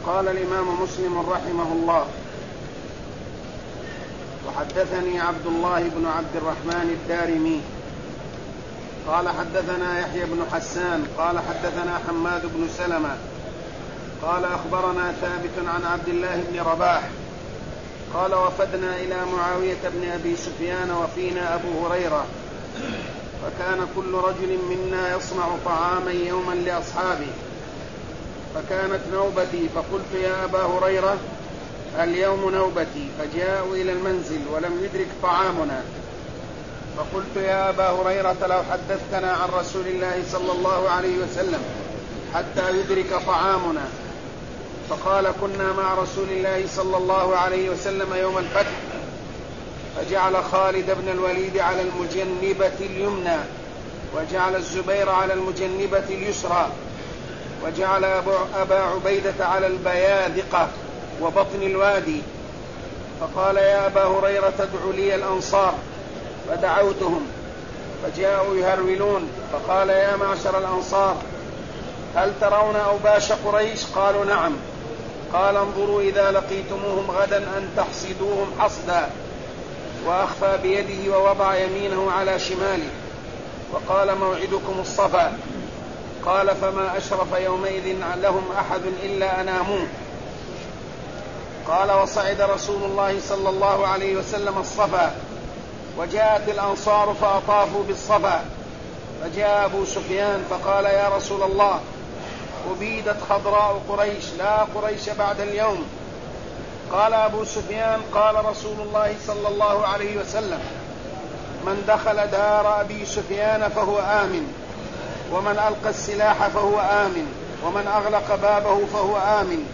قال الإمام مسلم رحمه الله: وحدثني عبد الله بن عبد الرحمن الدارمي قال حدثنا يحيى بن حسان قال حدثنا حماد بن سلمة قال أخبرنا ثابت عن عبد الله بن رباح قال: وفدنا إلى معاوية بن أبي سفيان وفينا أبو هريرة، فكان كل رجل منا يصنع طعاما يوما لأصحابه، فكانت نوبتي، فقلت: يا أبا هريرة اليوم نوبتي، فجاءوا إلى المنزل ولم يدرك طعامنا، فقلت: يا أبا هريرة لو حدثتنا عن رسول الله صلى الله عليه وسلم حتى يدرك طعامنا. فقال: كنا مع رسول الله صلى الله عليه وسلم يوم الفتح، فجعل خالد بن الوليد على المجنبة اليمنى، وجعل الزبير على المجنبة اليسرى، وجعل أبا عبيدة على البياذقة وبطن الوادي. فقال: يا أبا هريرة ادع لي الأنصار، فدعوتهم فجاءوا يهرولون، فقال: يا معشر الأنصار هل ترون أوباش قريش؟ قالوا: نعم. قال: انظروا إذا لقيتموهم غدا أن تحصدوهم حصدا. وأخفى بيده ووضع يمينه على شماله، وقال: موعدكم الصفا. قال: فما أشرف يومئذ لهم أحد إلا أناموه. قال: وصعد رسول الله صلى الله عليه وسلم الصفا، وجاءت الأنصار فأطافوا بالصفا، فجاء أبو سفيان فقال: يا رسول الله أبيدت خضراء قريش، لا قريش بعد اليوم. قال أبو سفيان: قال رسول الله صلى الله عليه وسلم: من دخل دار أبي سفيان فهو آمن، ومن ألقى السلاح فهو آمن، ومن أغلق بابه فهو آمن.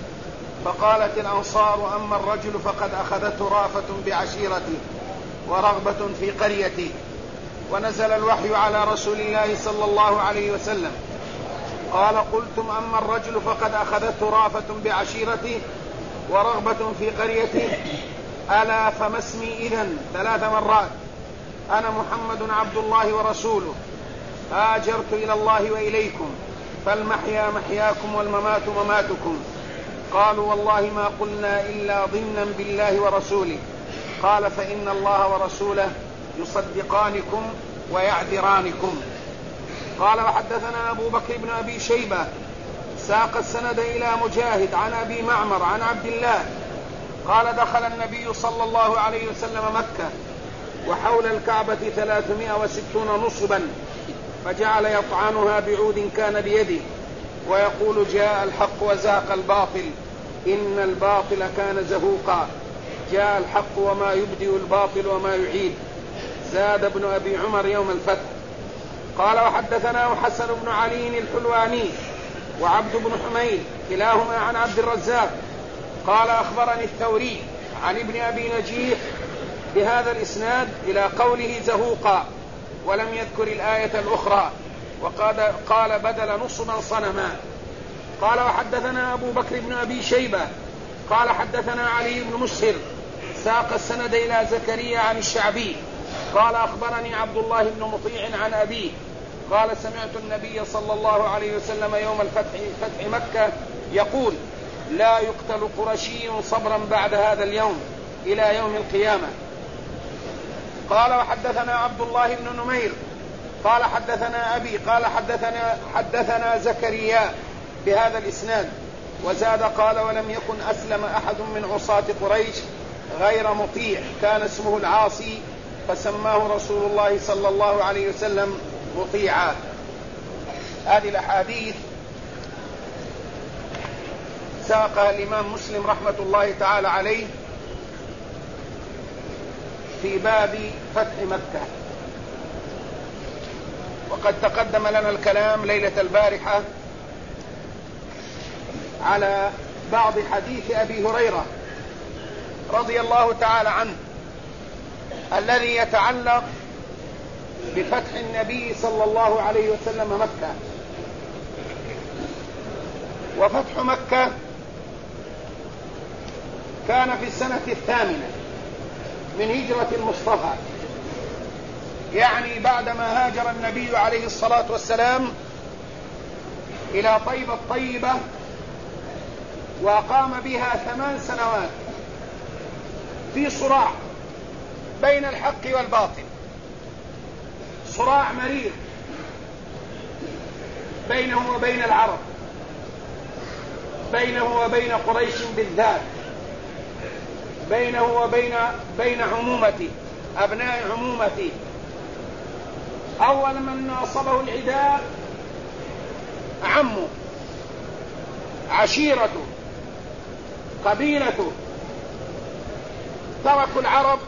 فقالت الأنصار: أما الرجل فقد أخذته رأفة بعشيرته ورغبة في قريته. ونزل الوحي على رسول الله صلى الله عليه وسلم. قال: قلتم: أما الرجل فقد أخذته رأفة بعشيرته ورغبة في قريته. ألا فما اسمي إذن 3 مرات. أنا محمد عبد الله ورسوله، هاجرت إلى الله وإليكم، فالمحيا محياكم والممات مماتكم. قالوا: والله ما قلنا إلا ضمنا بالله ورسوله. قال: فإن الله ورسوله يصدقانكم ويعذرانكم. قال: وحدثنا أبو بكر بن أبي شيبة ساق السند إلى مجاهد عن أبي معمر عن عبد الله قال: دخل النبي صلى الله عليه وسلم مكة، وحول الكعبة 360 نصبا، فجعل يطعنها بعود كان بيده، ويقول: جاء الحق وزهق الباطل، إن الباطل كان زهوقا، جاء الحق وما يبدئ الباطل وما يعيد. زاد ابن أبي عمر يوم الفتح. قال: وحدثنا حسن بن علي الحلواني وعبد بن حميد كلاهما عن عبد الرزاق قال: أخبرني الثوري عن ابن أبي نجيح بهذا الإسناد إلى قوله زهوقا، ولم يذكر الآية الأخرى، قال: بدل نصبا صنما. قال: وحدثنا أبو بكر بن أبي شيبة قال: حدثنا علي بن مسهر ساق السند إلى زكريا عن الشعبي قال: أخبرني عبد الله بن مطيع عن أبيه قال: سمعت النبي صلى الله عليه وسلم يوم فتح مكة يقول: لا يقتل قرشي صبرا بعد هذا اليوم إلى يوم القيامة. قال: وحدثنا عبد الله بن نمير قال: حدثنا أبي قال: حدثنا زكريا بهذا الإسناد. وزاد قال: ولم يكن أسلم أحد من عصاة قريش غير مطيع، كان اسمه العاصي، فسماه رسول الله صلى الله عليه وسلم مطيعا. هذه الأحاديث ساقها الإمام مسلم رحمة الله تعالى عليه في باب فتح مكة. وقد تقدم لنا الكلام ليلة البارحة على بعض حديث أبي هريرة رضي الله تعالى عنه الذي يتعلق بفتح النبي صلى الله عليه وسلم مكة. وفتح مكة كان في السنة 8 من هجرة المصطفى، يعني بعدما هاجر النبي عليه الصلاة والسلام إلى طيبة الطيبة وقام بها 8 سنوات في صراع بين الحق والباطل، صراع مرير بينه وبين العرب، بينه وبين قريش بالذات، بينه وبين عمومته، أبناء عمومته. أول من ناصبه العداء عمه، عشيرته، قبيلته. تركوا العرب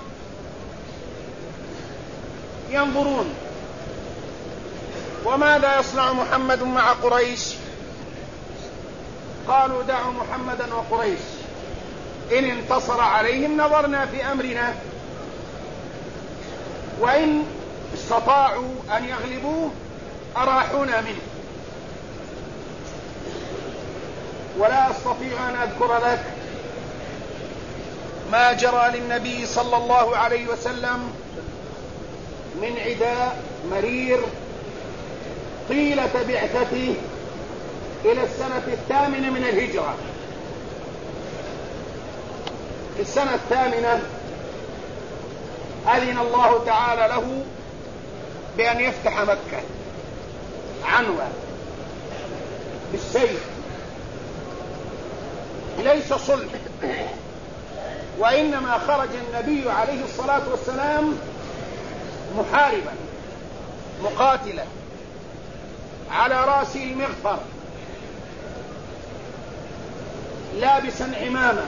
ينظرون، وماذا يصنع محمد مع قريش؟ قالوا دعوا محمدا وقريش، إن انتصر عليهم نظرنا في أمرنا، وإن استطاعوا أن يغلبوه أراحونا منه. ولا أستطيع أن أذكر لك ما جرى للنبي صلى الله عليه وسلم من عداء مرير طيلة بعثته إلى السنة 8 من الهجرة. في السنة 8 أذن الله تعالى له بأن يفتح مكة عنوة بالسيف، ليس صلح، وإنما خرج النبي عليه الصلاة والسلام محاربا مقاتلا على رأسه المغفر، لابسا عمامة،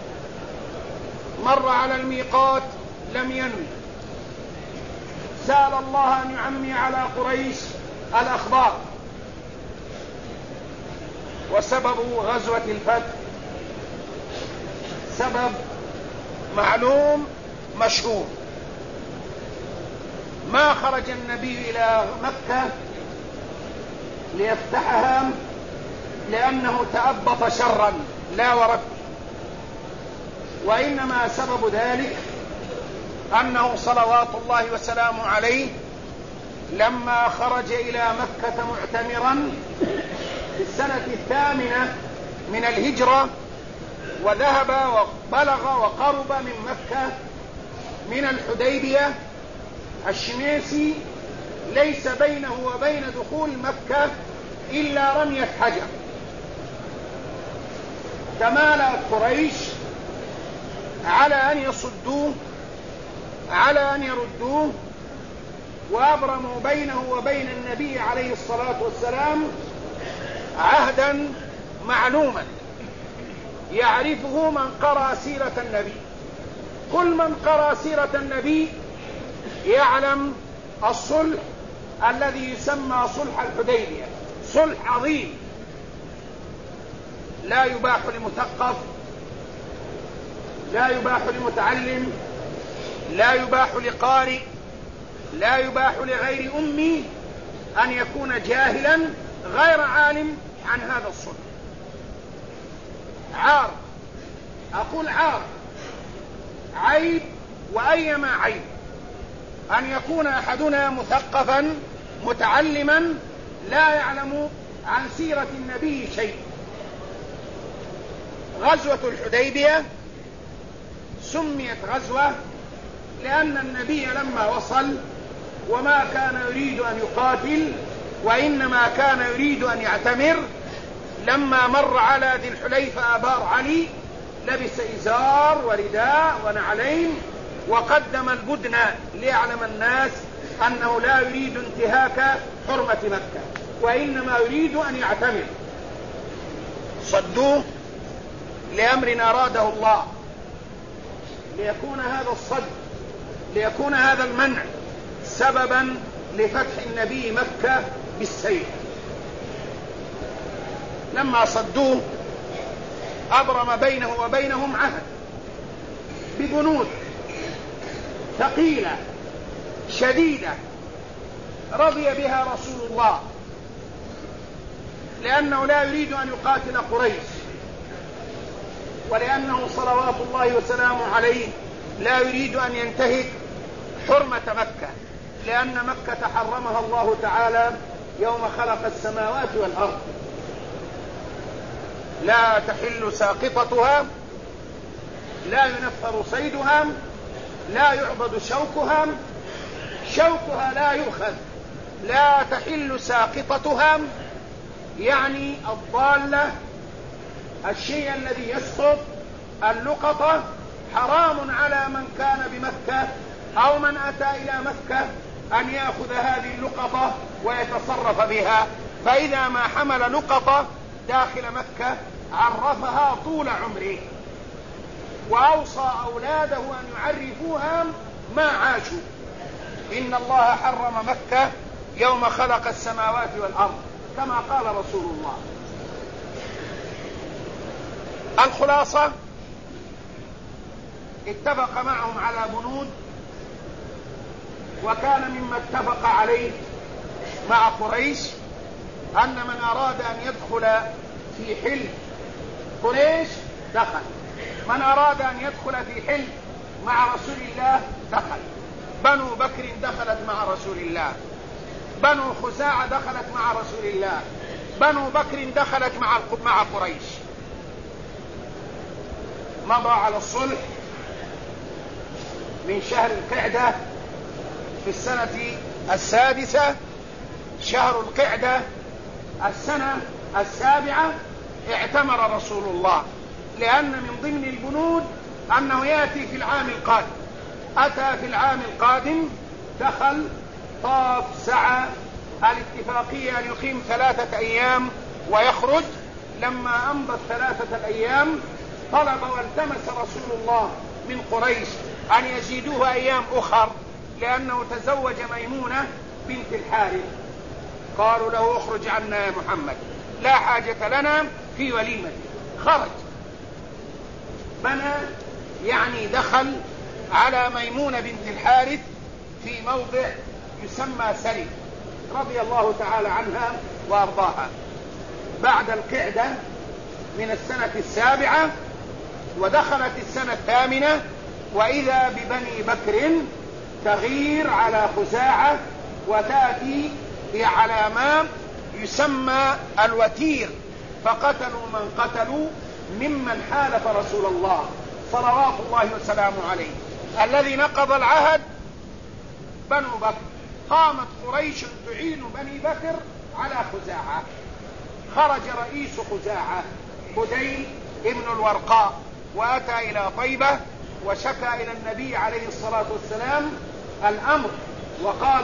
مر على الميقات لم ينوي، سأل الله أن يعمي على قريش الأخبار. وسبب غزوة الفتح سبب معلوم مشهور، ما خرج النبي إلى مكة ليفتحها لأنه تأبط شرا، لا ورب، وإنما سبب ذلك أنه صلوات الله وسلامه عليه لما خرج إلى مكة معتمرا في السنة 8 من الهجرة، وذهب وبلغ وقرب من مكة من الحديبية، الشميسي ليس بينه وبين دخول مكة إلا رمية حجر. تمالأت قريش على أن يصدوه، على أن يردوه، وأبرموا بينه وبين النبي عليه الصلاة والسلام عهدا معلوما يعرفه من قرأ سيرة النبي. كل من قرأ سيرة النبي يعلم الصلح الذي يسمى صلح الحديبية، صلح عظيم لا يباح لمثقف، لا يباح لمتعلم، لا يباح لقارئ، لا يباح لغير أمي أن يكون جاهلا غير عالم عن هذا الصلح. عار، أقول عار، عيب، وأيما عيب أن يكون أحدنا مثقفا متعلما لا يعلم عن سيرة النبي شيء. غزوة الحديبية سميت غزوة لأن النبي لما وصل وما كان يريد أن يقاتل، وإنما كان يريد أن يعتمر، لما مر على ذي الحليفة أبار علي لبس إزار ورداء ونعلين وقدم البدن ليعلم الناس أنه لا يريد انتهاك حرمة مكة، وإنما يريد أن يعتمر. صدوه لأمر أراده الله، ليكون هذا الصد، ليكون هذا المنع سببا لفتح النبي مكة بالسيف. لما صدوه أبرم بينه وبينهم عهد ببنود ثقيلة شديدة رضي بها رسول الله، لأنه لا يريد أن يقاتل قريش، ولأنه صلوات الله وسلامه عليه لا يريد أن ينتهك حرمة مكة، لأن مكة حرمها الله تعالى يوم خلق السماوات والأرض. لا تحل ساقطتها، لا ينفر صيدها، لا يعضد شوكها، شوكها لا يؤخذ. لا تحل ساقطتها يعني الضالة، الشيء الذي يسقط، اللقطة، حرام على من كان بمكة أو من أتى إلى مكة أن يأخذ هذه اللقطة ويتصرف بها. فإذا ما حمل لقطة داخل مكة عرفها طول عمره، وأوصى أولاده أن يعرفوها ما عاشوا. إن الله حرم مكة يوم خلق السماوات والأرض كما قال رسول الله. الخلاصة اتفق معهم على بنود، وكان مما اتفق عليه مع قريش أن من أراد أن يدخل في حلم قريش دخل، من أراد أن يدخل في حلم مع رسول الله دخل. بنو بكر دخلت مع رسول الله، بنو خزاعة دخلت مع رسول الله، بنو بكر دخلت مع قريش. مضى على الصلح من شهر القعدة في السنة السادسة، شهر القعدة السنة السابعة اعتمر رسول الله، لأن من ضمن البنود أنه يأتي في العام القادم. أتى في العام القادم، دخل، طاف، سعى. الاتفاقية أن يقيم 3 أيام ويخرج. لما أمضت 3 أيام طلب والتمس رسول الله من قريش أن يزيدوه أيام أخر، لأنه تزوج ميمونة بنت الحارث. قالوا له اخرج عنا يا محمد، لا حاجة لنا في وليمة. خرج، بنى يعني دخل على ميمونة بنت الحارث في موضع يسمى سري رضي الله تعالى عنها وأرضاها، بعد القعدة من السنة السابعة، ودخلت السنة الثامنة، وإذا ببني بكر تغير على خزاعة وتأتي على ما يسمى الوتير، فقتلوا من قتلوا ممن حالف رسول الله صلوات الله وسلامه عليه. الذي نقض العهد بنو بكر. قامت قريش تعين بني بكر على خزاعة. خرج رئيس خزاعة بديل ابن الورقاء وأتى إلى طيبة وشكى إلى النبي عليه الصلاة والسلام الأمر، وقال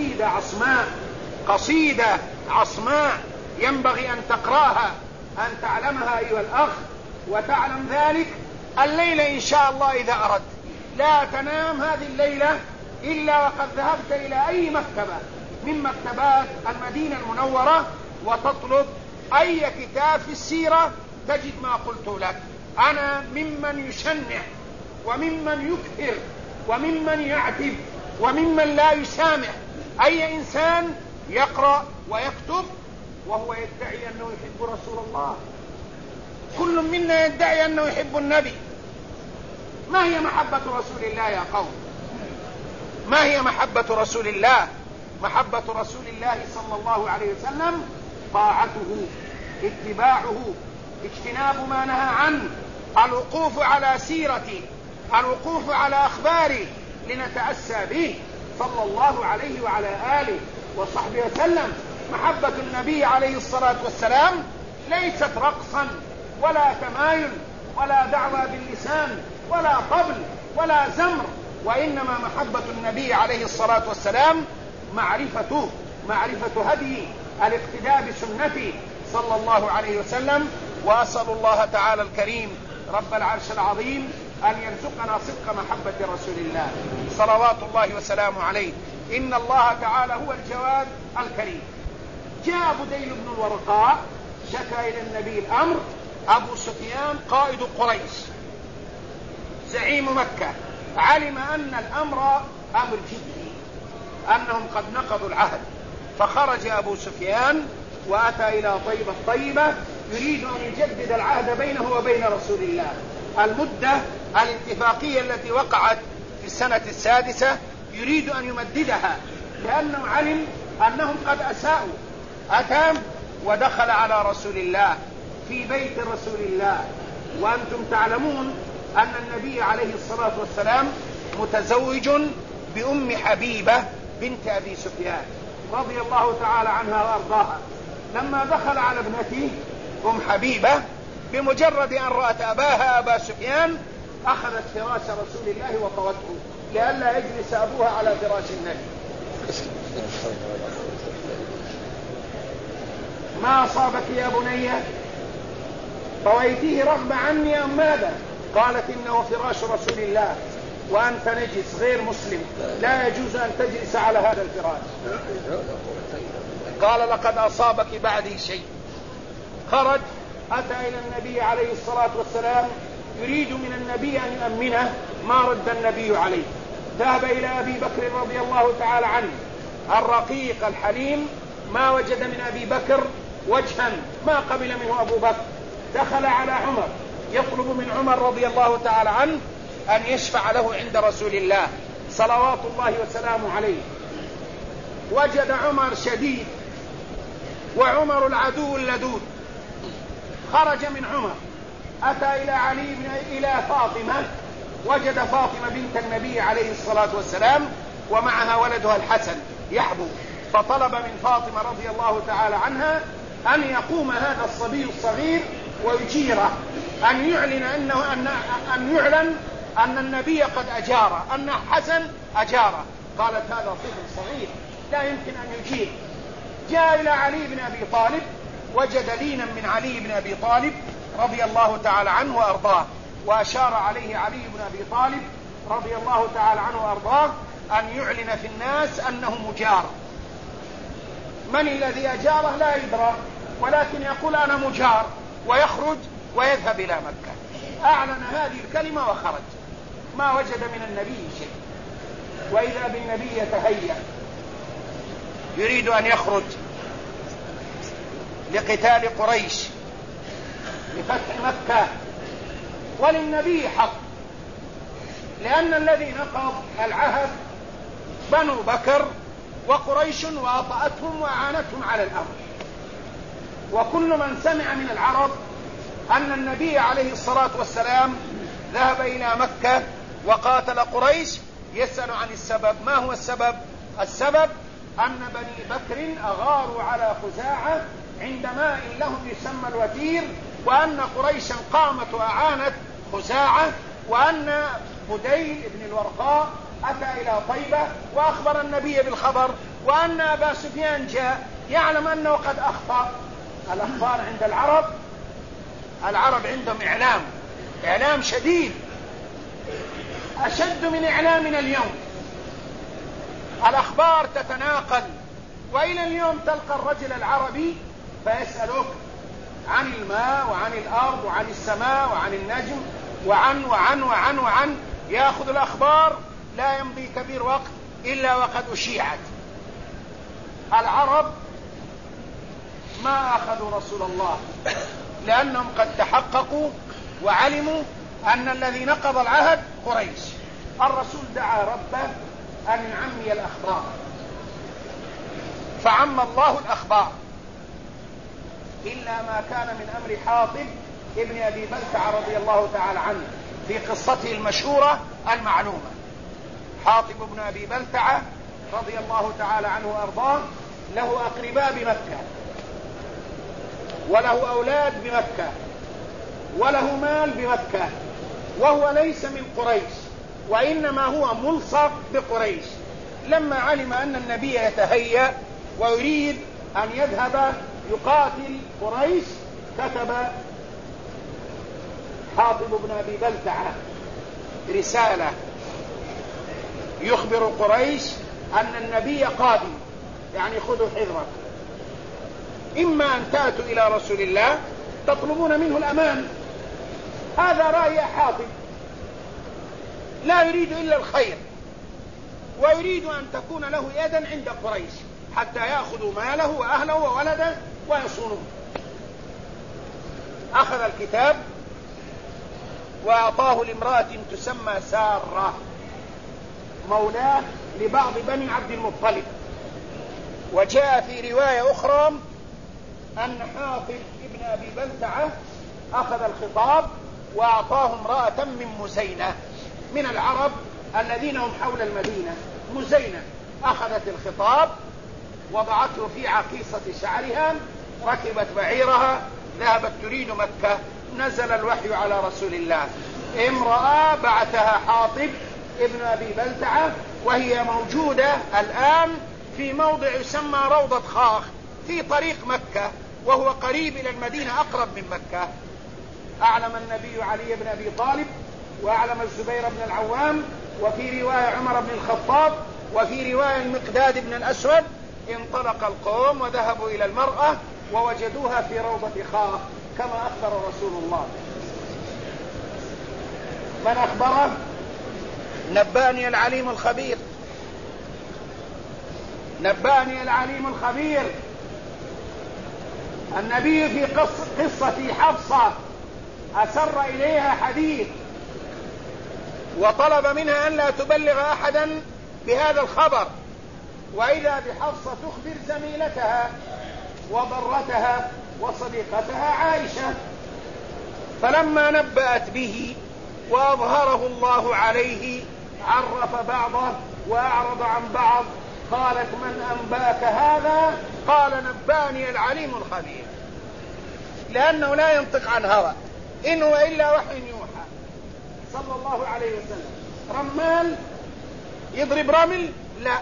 قصيدة عصماء ينبغي أن تقرأها، أن تعلمها أيها الأخ، وتعلم ذلك الليلة إن شاء الله إذا أردت. لا تنام هذه الليلة إلا وقد ذهبت إلى أي مكتبة من مكتبات المدينة المنورة وتطلب أي كتاب في السيرة تجد ما قلت لك. أنا ممن يشنع وممن يكثر وممن يعتب وممن لا يسامح أي إنسان يقرأ ويكتب وهو يدعي أنه يحب رسول الله. كل منا يدعي أنه يحب النبي. ما هي محبة رسول الله يا قوم؟ ما هي محبة رسول الله؟ محبة رسول الله صلى الله عليه وسلم طاعته، اتباعه، اجتناب ما نهى عنه، الوقوف على سيرته، الوقوف على أخباره لنتأسى به صلى الله عليه وعلى آله وصحبه وسلم. محبة النبي عليه الصلاة والسلام ليست رقصا ولا تمايل ولا دعوى باللسان ولا طبل ولا زمر، وإنما محبة النبي عليه الصلاة والسلام معرفة هدي، الاقتداء بسنته صلى الله عليه وسلم. وأسأل الله تعالى الكريم رب العرش العظيم أن يرزقنا صدق محبة رسول الله صلوات الله وسلامه عليه. إن الله تعالى هو الجواد الكريم. جاء بديل بن الورقاء شكى إلى النبي الأمر. أبو سفيان قائد قريش زعيم مكة علم أن الأمر أمر جدي، أنهم قد نقضوا العهد، فخرج أبو سفيان وأتى إلى طيبة يريد أن يجدد العهد بينه وبين رسول الله. المدة الاتفاقية التي وقعت في السنة السادسة يريد أن يمددها، لأنه علم أنهم قد أساءوا. أتى ودخل على رسول الله في بيت رسول الله، وأنتم تعلمون أن النبي عليه الصلاة والسلام متزوج بأم حبيبة بنت أبي سفيان رضي الله تعالى عنها وأرضاها. لما دخل على ابنته أم حبيبة بمجرد أن رأت أباها أبا سفيان أخذت فراش رسول الله وطوته لئلا يجلس أبوها على فراش النبي. ما أصابك يا بني؟ طويتيه رغم عني أم ماذا؟ قالت إنه فراش رسول الله وأنت نجس غير مسلم، لا يجوز أن تجلس على هذا الفراش. قال لقد أصابك بعدي شيء. خرج أتى إلى النبي عليه الصلاة والسلام يريد من النبي أن يؤمنه، ما رد النبي عليه. ذهب إلى أبي بكر رضي الله تعالى عنه الرقيق الحليم، ما وجد من أبي بكر وجها ما قبل منه أبو بكر. دخل على عمر يطلب من عمر رضي الله تعالى عنه أن يشفع له عند رسول الله صلوات الله وسلامه عليه. وجد عمر شديد وعمر العدو اللدود. خرج من عمر أتى إلى فاطمة، وجد فاطمة بنت النبي عليه الصلاة والسلام ومعها ولدها الحسن يحبو، فطلب من فاطمة رضي الله تعالى عنها أن يقوم هذا الصبي الصغير ويجيره، أن يعلن أن النبي قد أجاره، أن حسن أجاره. قالت هذا طفل صغير لا يمكن أن يجير. جاء إلى علي بن أبي طالب، وجد لينا من علي بن أبي طالب رضي الله تعالى عنه وأرضاه، وأشار عليه علي بن أبي طالب رضي الله تعالى عنه وأرضاه أن يعلن في الناس أنه مجار. من الذي أجاره لا يدرى، ولكن يقول أنا مجار، ويخرج ويذهب إلى مكة. أعلن هذه الكلمة وخرج، ما وجد من النبي شيء. وإذا بالنبي يتهيأ يريد أن يخرج لقتال قريش لفتح مكة، وللنبي حق، لأن الذي نقض العهد بنو بكر وقريش، وأطأتهم وأعانتهم على الأمر. وكل من سمع من العرب أن النبي عليه الصلاة والسلام ذهب إلى مكة وقاتل قريش يسأل عن السبب. ما هو السبب؟ السبب أن بني بكر أغاروا على خزاعة عند ماء لهم يسمى الوتير، وأن قريشا قامت وأعانت خزاعة، وأن بديل بن الورقاء أتى إلى طيبة وأخبر النبي بالخبر، وأن أبا سفيان جاء يعلم أنه قد أخطأ. الأخبار عند العرب عندهم إعلام شديد، أشد من إعلامنا اليوم. الأخبار تتناقل، وإلى اليوم تلقى الرجل العربي فيسألك عن الماء وعن الأرض وعن السماء وعن النجم وعن وعن وعن وعن، يأخذ الأخبار لا يمضي كبير وقت إلا وقد أشيعت. العرب ما أخذوا رسول الله لأنهم قد تحققوا وعلموا أن الذي نقض العهد قريش. الرسول دعا ربه أن يعمي الأخبار، فعم الله الأخبار، إلا ما كان من أمر حاطب ابن أبي بلتع رضي الله تعالى عنه في قصته المشهورة المعلومة. حاطب ابن أبي بلتع رضي الله تعالى عنه وأرضاه له أقرباء بمكة، وله أولاد بمكة، وله مال بمكة، وهو ليس من قريش، وإنما هو ملصق بقريش. لما علم أن النبي يتهيأ ويريد أن يذهب يقاتل قريش، كتب حاطب بن أبي بلتعة رسالة يخبر قريش أن النبي قادم، يعني خذوا حذركم، إما أن تأتوا إلى رسول الله تطلبون منه الأمان. هذا رأي حاطب، لا يريد إلا الخير، ويريد أن تكون له يدا عند قريش حتى يأخذوا ماله وأهله وولده ويصونوه. أخذ الكتاب وأعطاه لامرأة تسمى سارة، مولاه لبعض بني عبد المطلب. وجاء في رواية أخرى أن حاطب ابن أبي بلتعة أخذ الخطاب وأعطاه امرأة من مزينة من العرب الذين هم حول المدينة. مزينة أخذت الخطاب، وضعته في عقيصة شعرها، ركبت بعيرها، ذهبت تريد مكة. نزل الوحي على رسول الله. امرأة بعثها حاطب ابن أبي بلتعة، وهي موجودة الآن في موضع يسمى روضة خاخ في طريق مكة، وهو قريب إلى المدينة، أقرب من مكة. أعلم النبي علي بن أبي طالب، وأعلم الزبير بن العوام، وفي رواية عمر بن الخطاب، وفي رواية المقداد بن الأسود. انطلق القوم وذهبوا إلى المرأة ووجدوها في روضة خاخ كما أخبر رسول الله. من أخبره؟ نبأني العليم الخبير، نبأني العليم الخبير. النبي في قصة حفصة أسر إليها حديث، وطلب منها أن لا تبلغ أحدا بهذا الخبر، وإذا بحفصة تخبر زميلتها وضرتها وصديقتها عائشة. فلما نبأت به وأظهره الله عليه عرف بعضه وأعرض عن بعض. قالت: من أنبأك هذا؟ قال: نبأني العليم الخبير. لأنه لا ينطق عن هوى، إن هو إلا وحي يوحى صلى الله عليه وسلم. رمال يضرب رمل؟ لا،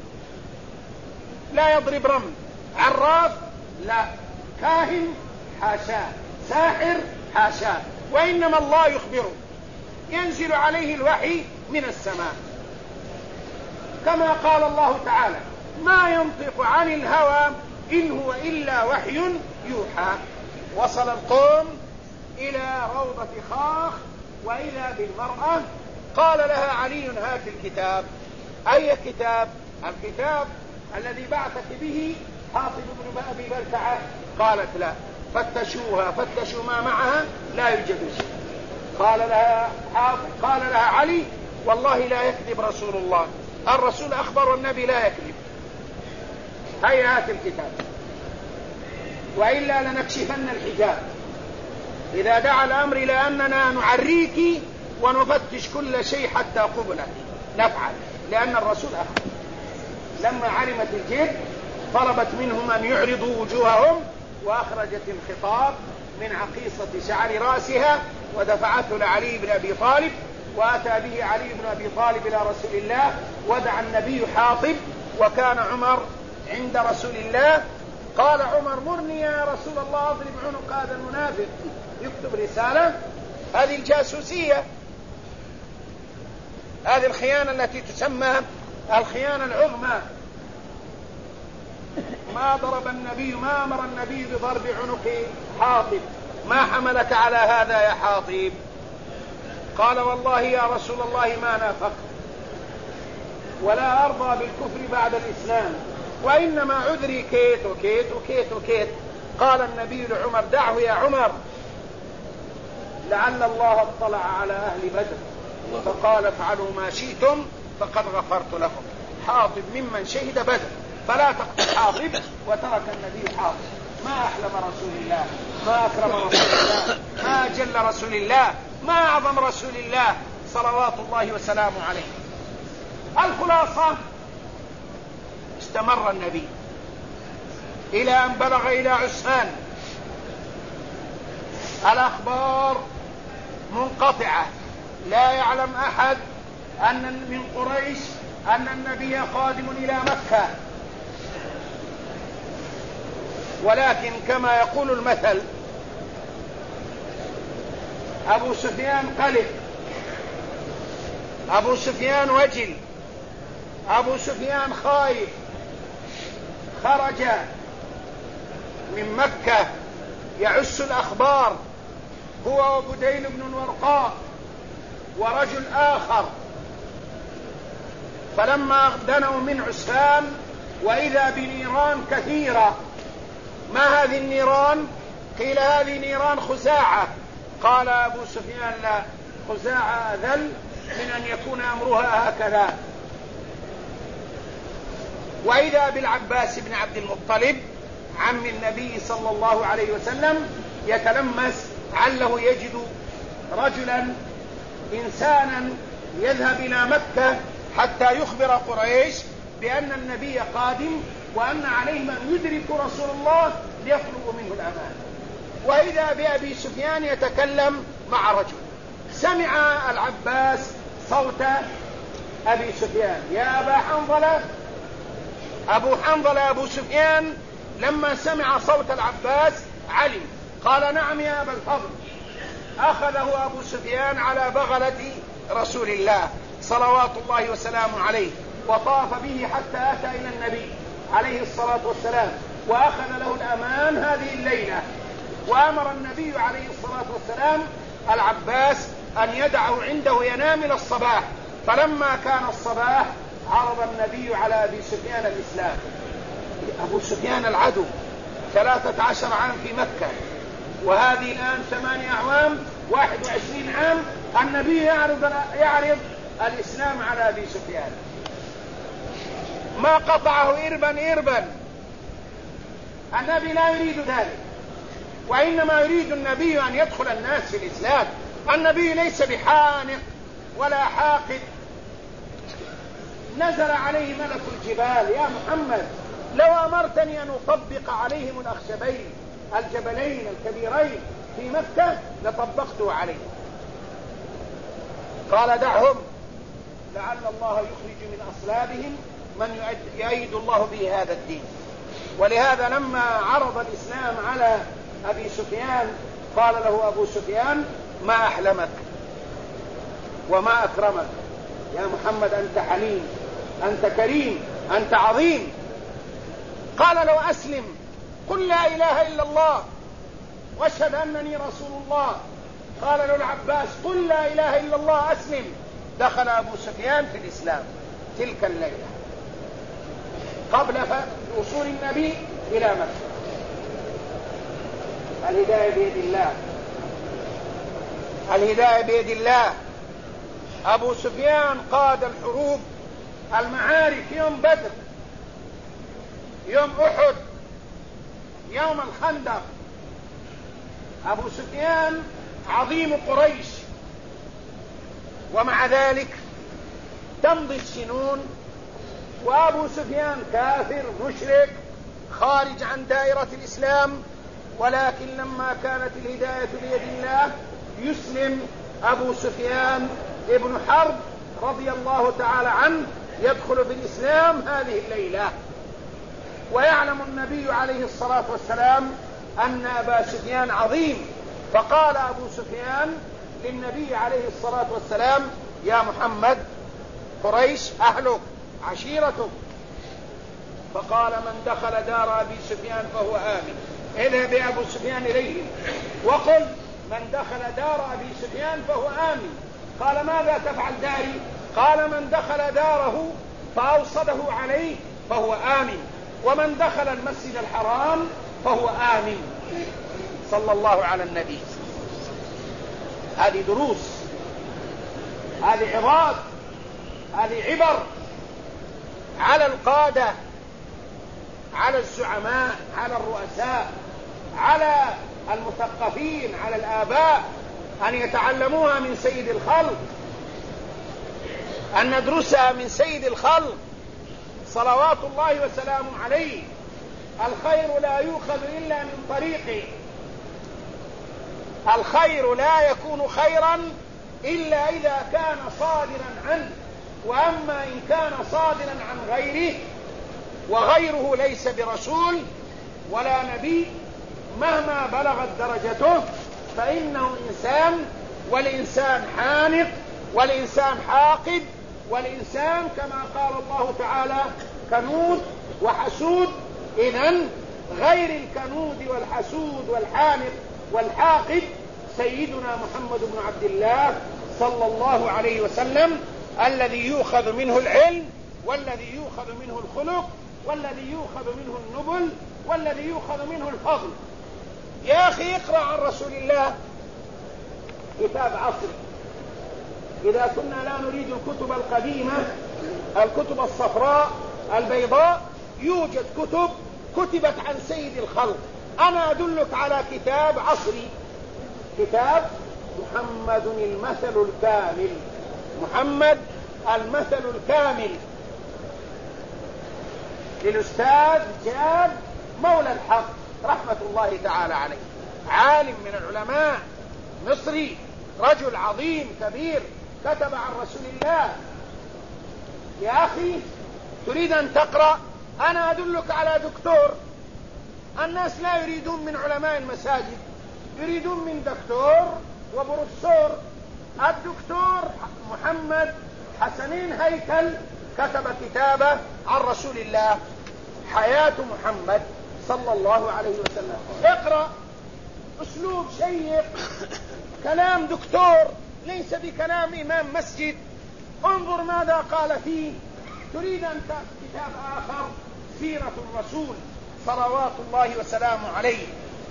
لا يضرب رمل. عراف؟ لا. كاهن؟ حاشاه. ساحر؟ حاشاه. وإنما الله يخبره، ينزل عليه الوحي من السماء، كما قال الله تعالى: ما ينطق عن الهوى إن هو إلا وحي يوحى. وصل القوم إلى روضة خاخ، وإذا بالمرأة. قال لها علي: هات الكتاب. أي كتاب؟ الكتاب الذي بعثك به حاطب بن أبي بلتعة. قالت: لا. فتشوها، فتشوا ما معها، لا يوجد شيء. قال لها علي: والله لا يكذب رسول الله، الرسول أخبر النبي لا يكذب. هيا هات الكتاب، وإلا لنكشفن الحجاب. إذا دعا الأمر إلى أننا نعريك ونفتش كل شيء حتى قبلك نفعل، لأن الرسول أخبر. لما علمت الجد طلبت منهم أن يعرضوا وجوههم، وأخرجت الخطاب من عقيصة شعر رأسها ودفعته لعلي بن أبي طالب. وأتى به علي بن أبي طالب إلى رسول الله، ودعا النبي حاطب، وكان عمر عند رسول الله. قال عمر: مرني يا رسول الله أضرب عنق هذا المنافق، يكتب رسالة. هذه الجاسوسية، هذه الخيانة التي تسمى الخيانة العظمى. ما أمر النبي بضرب عنق حاطب. ما حملك على هذا يا حاطب؟ قال: والله يا رسول الله ما نافقت، ولا أرضى بالكفر بعد الإسلام، وإنما عذري كيت وكيت وكيت وكيت. قال النبي لعمر: دعه يا عمر، لعل الله اطلع على أهل بدر فقال: افعلوا ما شئتم فقد غفرت لكم. حاطب ممن شهد بدر، فلا تقتل حاطب. وترك النبي حاطب. ما أحلم رسول الله، ما أكرم رسول الله، ما أجل رسول الله، ما أعظم رسول الله صلوات الله وسلامه عليه. الخلاصة: استمر النبي إلى أن بلغ إلى عسفان. الأخبار منقطعة، لا يعلم أحد أن من قريش أن النبي قادم إلى مكة، ولكن كما يقول المثل: أبو سفيان قلق، أبو سفيان وجل، أبو سفيان خايف. خرج من مكة يعس الأخبار هو وبديل بن الورقاء ورجل آخر. فلما دنوا من عسفان وإذا بنيران كثيرة. ما هذه النيران؟ قيل: هذه نيران خزاعة. قال أبو سفيان: لا، خزاعة أذل من أن يكون أمرها هكذا. وإذا بالعباس بن عبد المطلب عم النبي صلى الله عليه وسلم يتلمس علّه يجد رجلا إنسانا يذهب إلى مكة حتى يخبر قريش بأن النبي قادم وأن عليهم أن يدركوا رسول الله ليطلبوا منه الأمان. وإذا بأبي سفيان يتكلم مع رجل. سمع العباس صوت أبي سفيان: يا أبا حنظلة. أبو حنظلة أبو سفيان لما سمع صوت العباس علم، قال: نعم يا أبا الفضل. أخذه أبو سفيان على بغلة رسول الله صلوات الله وسلامه عليه، وطاف به حتى أتى إلى النبي عليه الصلاة والسلام، وأخذ له الأمان هذه الليلة. وأمر النبي عليه الصلاة والسلام العباس أن يدعه عنده ينام إلى الصباح. فلما كان الصباح عرض النبي على أبي سفيان الإسلام. أبو سفيان العدو 13 عام في مكة، وهذه الآن 8 أعوام 21 عام النبي يعرض الإسلام على أبي سفيان. ما قطعه إربا. النبي لا يريد ذلك، وإنما يريد النبي أن يدخل الناس في الإسلام. النبي ليس بحانق ولا حاقد. نزل عليه ملك الجبال: يا محمد، لو أمرتني أن أطبق عليهم الأخشبين الجبلين الكبيرين في مكة لطبقته عليهم. قال: دعهم، لعل الله يخرج من أصلابهم من يؤيد الله به هذا الدين. ولهذا لما عرض الإسلام على أبي سفيان قال له أبو سفيان: ما أحلمك وما أكرمك يا محمد، أنت حليم، أنت كريم، أنت عظيم. قال: لو أسلم، قل لا إله إلا الله واشهد أنني رسول الله. قال له العباس: قل لا إله إلا الله أسلم. دخل أبو سفيان في الإسلام تلك الليلة قبل وصول النبي إلى مكة. الهداية بيد الله، الهداية بيد الله. أبو سفيان قاد الحروب، المعارك، يوم بدر، يوم أحد، يوم الخندق. أبو سفيان عظيم قريش، ومع ذلك تمضي السنون وأبو سفيان كافر مشرك خارج عن دائرة الإسلام. ولكن لما كانت الهداية بيد الله يسلم أبو سفيان ابن حرب رضي الله تعالى عنه، يدخل بالإسلام هذه الليلة. ويعلم النبي عليه الصلاة والسلام أن أبا سفيان عظيم، فقال أبو سفيان للنبي عليه الصلاة والسلام: يا محمد، قريش أهلك عشيرتك. فقال: من دخل دار أبي سفيان فهو آمن. اذهب يا أبو سفيان إليهم وقل: من دخل دار أبي سفيان فهو آمن. قال: ماذا تفعل داري؟ قال: من دخل داره فأوصده عليه فهو آمن، ومن دخل المسجد الحرام فهو آمن. صلى الله على النبي. هذه دروس، هذه عظات، هذه عبر على القادة، على الزعماء، على الرؤساء، على المثقفين، على الآباء، أن يتعلموها من سيد الخلق، أن ندرسها من سيد الخلق صلوات الله وسلامه عليه. الخير لا يؤخذ إلا من طريقه، الخير لا يكون خيرا إلا إذا كان صادرا عنه. وأما إن كان صادرا عن غيره وغيره ليس برسول ولا نبي مهما بلغت درجته فإنه إنسان، والإنسان حانق، والإنسان حاقد، والإنسان كما قال الله تعالى كنود وحسود. إذن غير الكنود والحسود والحانق والحاقد سيدنا محمد بن عبد الله صلى الله عليه وسلم، الذي يؤخذ منه العلم، والذي يؤخذ منه الخلق، والذي يؤخذ منه النبل، والذي يؤخذ منه الفضل. يا أخي اقرأ عن رسول الله كتاب عصري. إذا كنا لا نريد الكتب القديمة، الكتب الصفراء البيضاء، يوجد كتب كتبت عن سيد الخلق. أنا أدلك على كتاب عصري، كتاب محمد المثل الكامل، محمد المثل الكامل للأستاذ جاد مولى الحق رحمة الله تعالى عليه، عالم من العلماء، مصري، رجل عظيم كبير، كتب عن رسول الله. يا أخي تريد أن تقرأ، أنا أدلك على دكتور. الناس لا يريدون من علماء المساجد، يريدون من دكتور وبروفيسور. الدكتور محمد حسنين هيكل كتب كتابه عن رسول الله، حياة محمد صلى الله عليه وسلم. اقرأ، أسلوب شيق، كلام دكتور، ليس بكلام إمام مسجد. انظر ماذا قال فيه. تريد أن كتاب آخر، سيرة الرسول صلوات الله وسلامه عليه،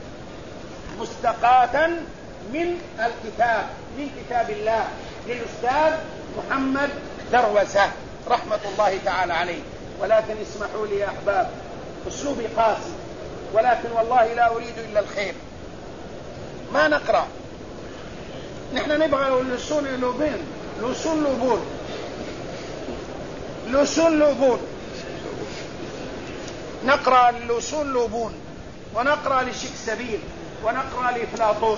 مستقاة من الكتاب، من كتاب الله، للأستاذ محمد دروسة رحمة الله تعالى عليه. ولكن اسمحوا لي يا أحباب، أسلوبي قاسي، ولكن والله لا أريد إلا الخير. ما نقرأ، نحن نبغى الأصول لوبين، الأصول لوبون، الأصول لوبون، نقرأ الأصول لوبون، ونقرأ لشكسبير، ونقرأ لأفلاطون،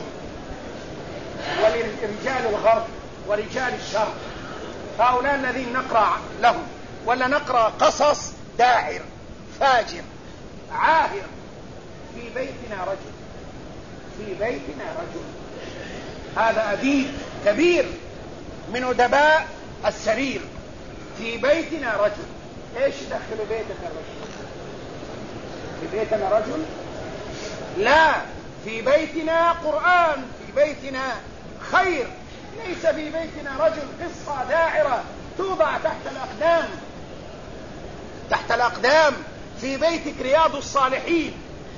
ولرجال الغرب ورجال الشرق، هؤلاء الذين نقرأ لهم. ولا نقرأ قصص داعر فاجر عاهر. في بيتنا رجل، في بيتنا رجل، هذا أديب كبير من أدباء السرير. في بيتنا رجل، ايش يدخل بيتك الرجل؟ في بيتنا رجل؟ لا، في بيتنا قرآن، في بيتنا خير، ليس في بيتنا رجل قصة داعرة توضع تحت الأقدام، تحت الأقدام. في بيتك رياض الصالحين،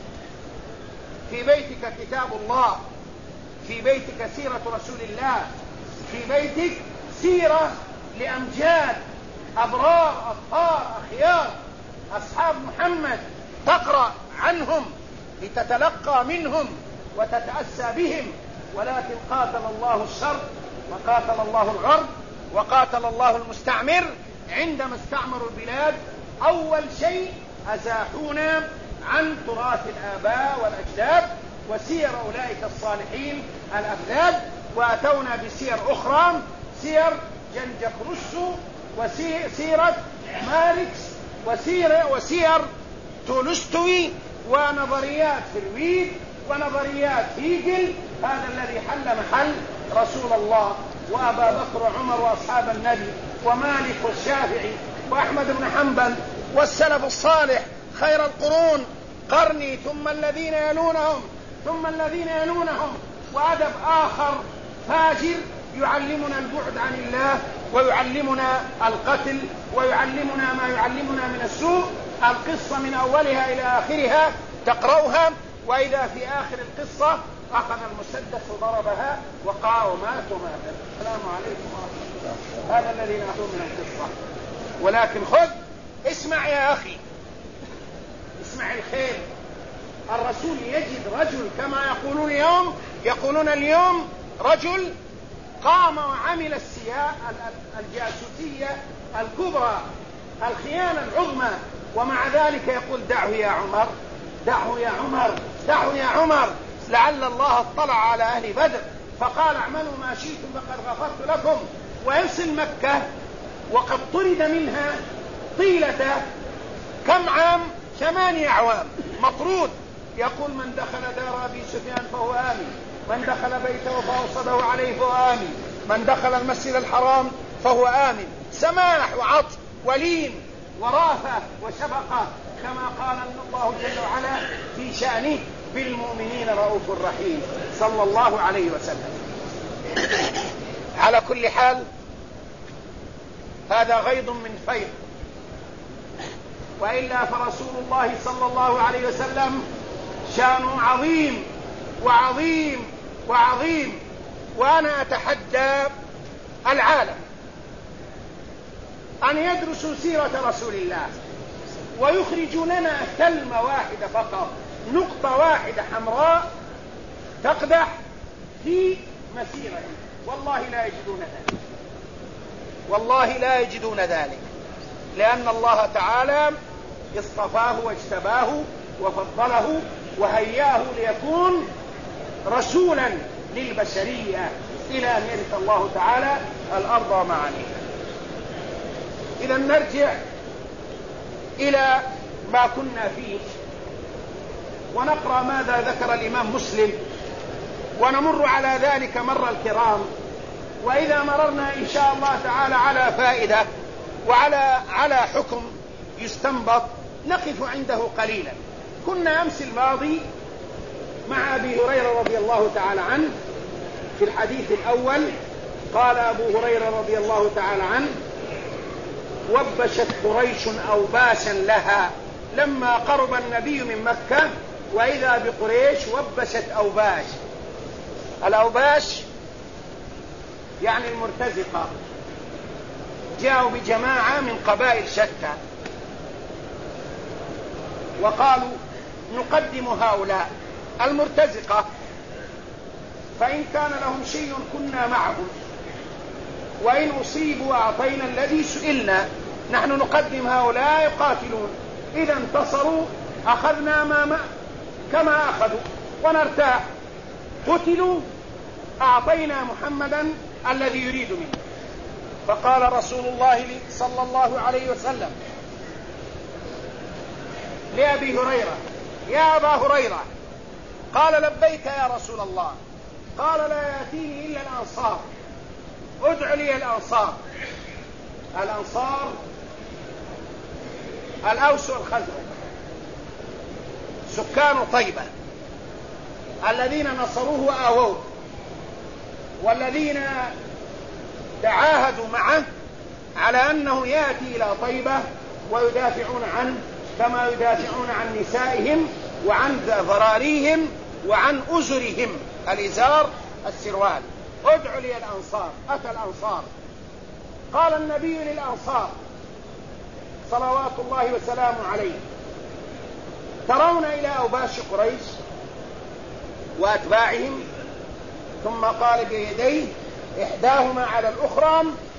في بيتك كتاب الله، في بيتك سيرة رسول الله، في بيتك سيرة لأمجاد أبرار أطهار أخيار أصحاب محمد، تقرأ عنهم لتتلقى منهم وتتأسى بهم. ولكن قاتل الله الشر وقاتل الله الغرب وقاتل الله المستعمر. عندما استعمروا البلاد أول شيء أزاحونا عن تراث الآباء والأجداد وسير أولئك الصالحين الأبداد، وأتونا بسير أخرى، سير جنجك روسو، وسيرة ماركس، وسير تولستوي، ونظريات فرويد، ونظريات هيجل. هذا الذي حل محل رسول الله وأبا بكر وعمر وأصحاب النبي ومالك والشافعي وأحمد بن حنبل والسلف الصالح خير القرون قرني، ثم الذين يلونهم ثم الذين يلونهم. وأدب آخر فاجر يعلمنا البعد عن الله، ويعلمنا القتل، ويعلمنا ما يعلمنا من السوء. القصة من أولها إلى آخرها تقرأها، وإذا في آخر القصة أخذ المسدس وضربها ومات. السلام عليكم ورحمة الله. هذا الذي نأخذ من القصة. ولكن خذ، اسمع يا أخي، اسمع الخير. الرسول يجد رجل كما يقولون اليوم رجل قام وعمل الجاسوسية الكبرى، الخيانة العظمى، ومع ذلك يقول دعه يا عمر، دعه يا عمر، دعه يا عمر، لعل الله اطلع على أهل بدر فقال اعملوا ما شئتم فقد غفرت لكم. ويصل مكة وقد طرد منها طيلة كم عام؟ 8 أعوام مطرود. يقول من دخل دار أبي سفيان فهو آمن، من دخل بيته فأوصده عليه فهو آمن، من دخل المسجد الحرام فهو آمن. سماح وعطف ولين ورافة وشفقة، كما قال الله جل وعلا في شأنه بالمؤمنين رؤوف رحيم صلى الله عليه وسلم. على كل حال هذا غيض من فيض، وإلا فرسول الله صلى الله عليه وسلم شأنه عظيم وعظيم وعظيم. وأنا أتحدى العالم أن يدرسوا سيرة رسول الله ويخرج لنا كلمة واحدة فقط، نقطة واحدة حمراء تقدح في مسيرة، والله لا يجدون ذلك، والله لا يجدون ذلك، لأن الله تعالى اصطفاه واجتباه وفضله وهياه ليكون رسولا للبشرية إلى أن يرث الله تعالى الأرض وما عليها. إذا نرجع إلى ما كنا فيه ونقرأ ماذا ذكر الإمام مسلم، ونمر على ذلك مر الكرام، وإذا مررنا إن شاء الله تعالى على فائدة وعلى حكم يستنبط نقف عنده قليلا. كنا أمس الماضي مع أبي هريرة رضي الله تعالى عنه في الحديث الأول. قال أبو هريرة رضي الله تعالى عنه: وبشت قريش أوباشا لها لما قرب النبي من مكة، وإذا بقريش وبشت أوباش. الأوباش يعني المرتزقة، جاءوا بجماعة من قبائل شتى وقالوا نقدم هؤلاء المرتزقة، فإن كان لهم شيء كنا معهم، وإن أصيبوا أعطينا الذي سئلنا، نحن نقدم هؤلاء يقاتلون، إذا انتصروا أخذنا ما كما أخذوا ونرتاح، قتلوا أعطينا محمدا الذي يريد منه. فقال رسول الله صلى الله عليه وسلم لأبي هريرة: يا أبا هريرة. قال: لبيك يا رسول الله. قال: لا يأتيني إلا الأنصار، ادع لي الأنصار. الأنصار الأوس والخزرج، سكان طيبة الذين نصروه وآووه، والذين تعاهدوا معه على أنه يأتي إلى طيبة ويدافعون عنه كما يدافعون عن نسائهم وعن ذراريهم وعن أزرهم، الإزار السروال. ادعوا لي الأنصار. أتى الأنصار. قال النبي للأنصار صلوات الله وسلامه عليه: ترون إلى أوباش قريش وأتباعهم؟ ثم قال بيديه إحداهما على الأخرى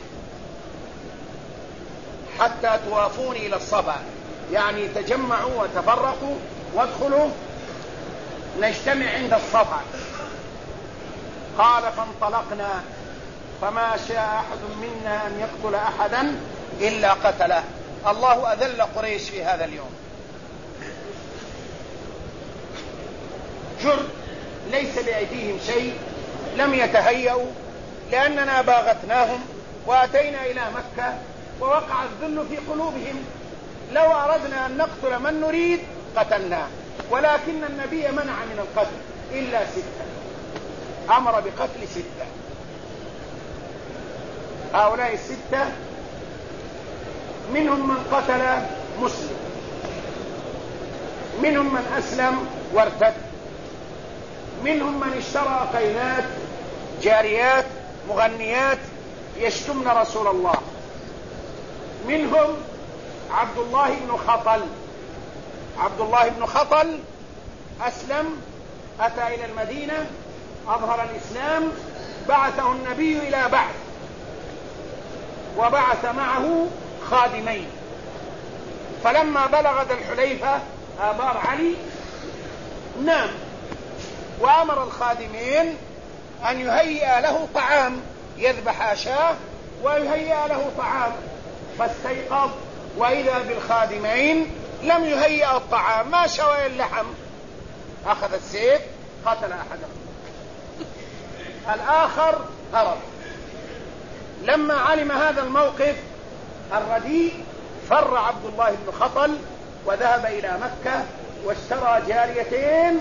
حتى توافوني إلى الصفا، يعني تجمعوا وتفرقوا وادخلوا نجتمع عند الصفا. قال: فانطلقنا فما شاء أحد منا أن يقتل أحدا إلا قتله. الله أذل قريش في هذا اليوم، جر ليس بأيديهم شيء، لم يتهيأوا، لأننا باغتناهم وأتينا إلى مكة ووقع الذل في قلوبهم. لو أردنا أن نقتل من نريد قتلناه، ولكن النبي منع من القتل إلا 6، أمر بقتل 6. هؤلاء 6 منهم من قتل مسلم، منهم من أسلم وارتد، منهم من اشترى قينات جاريات مغنيات يشتمن رسول الله، منهم عبد الله بن خطل. عبد الله بن خطل أسلم، أتى إلى المدينة، أظهر الإسلام، بعثه النبي إلى بعث، وبعث معه خادمين. فلما بلغ ذا الحليفة آبار علي نام، وأمر الخادمين أن يهيئ له طعام، يذبح شاة ويهيئ له طعام. فاستيقظ وإذا بالخادمين لم يهيئ الطعام، ما شوى اللحم. أخذ السيف قتل أحدهم، الآخر هرب. لما علم هذا الموقف الرديء فر عبد الله بن خطل وذهب إلى مكة واشترى جاريتين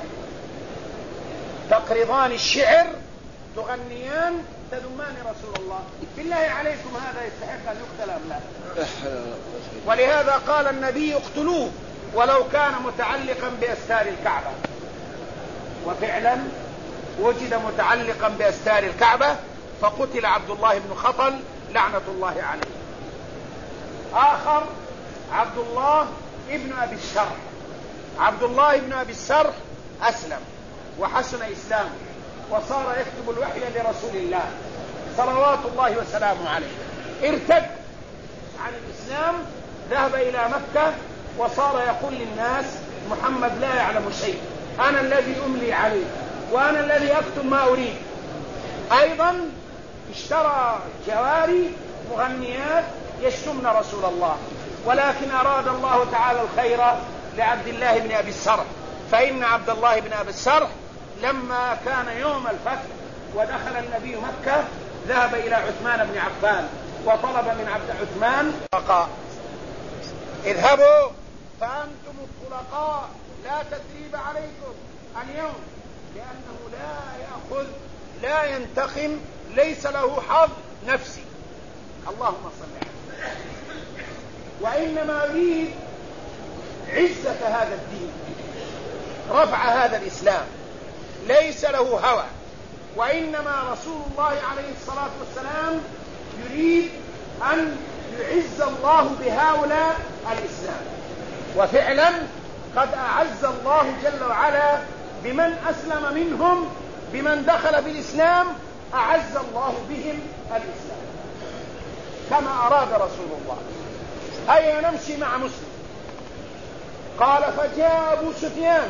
تقرضان الشعر تغنيان تذمان رسول الله. بالله عليكم هذا يستحق أن يقتل أم لا؟ ولهذا قال النبي: اقتلوه ولو كان متعلقا بأستار الكعبة. وفعلا وجد متعلقا بأستار الكعبة فقتل عبد الله بن خطل لعنة الله عليه. آخر عبد الله ابن أبي السرح. عبد الله بن أبي السرح أسلم وحسن إسلامه وصار يكتب الوحي لرسول الله صلوات الله وسلامه عليه. ارتد عن الإسلام، ذهب إلى مكة وصار يقول للناس محمد لا يعلم شيء، أنا الذي أملي عليه وأنا الذي أكتب ما أريد. أيضا اشترى جواري مغنيات يشتمن رسول الله، ولكن أراد الله تعالى الخير لعبد الله بن أبي السرح، فإن عبد الله بن أبي السرح لما كان يوم الفتح ودخل النبي مكة ذهب إلى عثمان بن عفان وطلب من عبد عثمان الطلقاء: اذهبوا فأنتم الطلقاء لا تثريب عليكم اليوم، لأنه لا يأخذ لا ينتقم، ليس له حظ نفسي. اللهم صل عليه. وإنما يريد عزة هذا الدين، رفع هذا الإسلام، ليس له هوى، وإنما رسول الله عليه الصلاة والسلام يريد أن يعز الله بهؤلاء الإسلام. وفعلا قد أعز الله جل وعلا بمن أسلم منهم، بمن دخل بالإسلام أعز الله بهم الإسلام كما أراد رسول الله. هيا نمشي مع مسلم. قال: فجاء أبو سفيان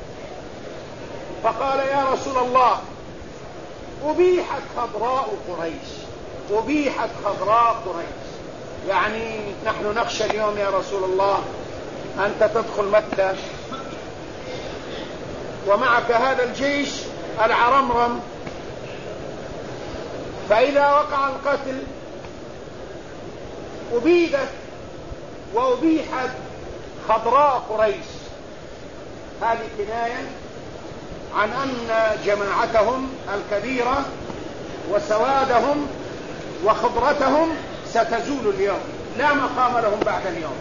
فقال: يا رسول الله، أبيحت خضراء قريش، أبيحت خضراء قريش، يعني نحن نخشى اليوم يا رسول الله أنت تدخل مكة ومعك هذا الجيش العرمرم، فإذا وقع القتل أبيدت وأبيحت خضراء قريش. هذه كناية عن أن جماعتهم الكبيرة وسوادهم وخضرتهم ستزول اليوم، لا مقام لهم بعد اليوم،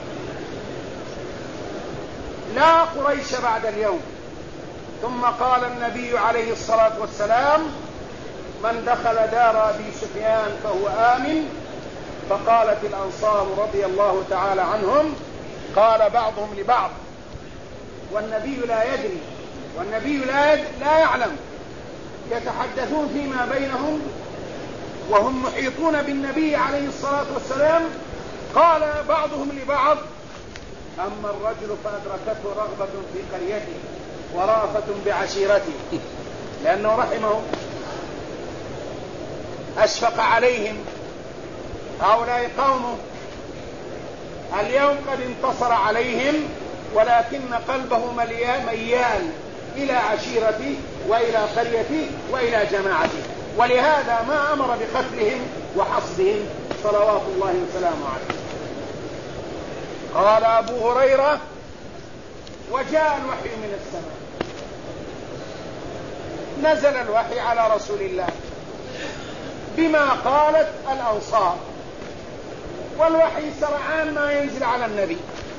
لا قريش بعد اليوم. ثم قال النبي عليه الصلاة والسلام: من دخل دار أبي سفيان فهو آمن. فقالت الأنصار رضي الله تعالى عنهم، قال بعضهم لبعض، والنبي لا يدري، والنبي لا يعلم، يتحدثون فيما بينهم وهم محيطون بالنبي عليه الصلاة والسلام. قال بعضهم لبعض: أما الرجل فأدركته رغبة في قريته ورأفة بعشيرته، لأنه رحمه، أشفق عليهم، هؤلاء قومه، اليوم قد انتصر عليهم ولكن قلبه ميال إلى عشيرته وإلى قريته وإلى جماعته، ولهذا ما أمر بقتلهم وحصدهم صلوات الله وسلامه عليه. قال أبو هريرة: وجاء الوحي من السماء، نزل الوحي على رسول الله بما قالت الأنصار، والوحي سرعان ما ينزل على النبي.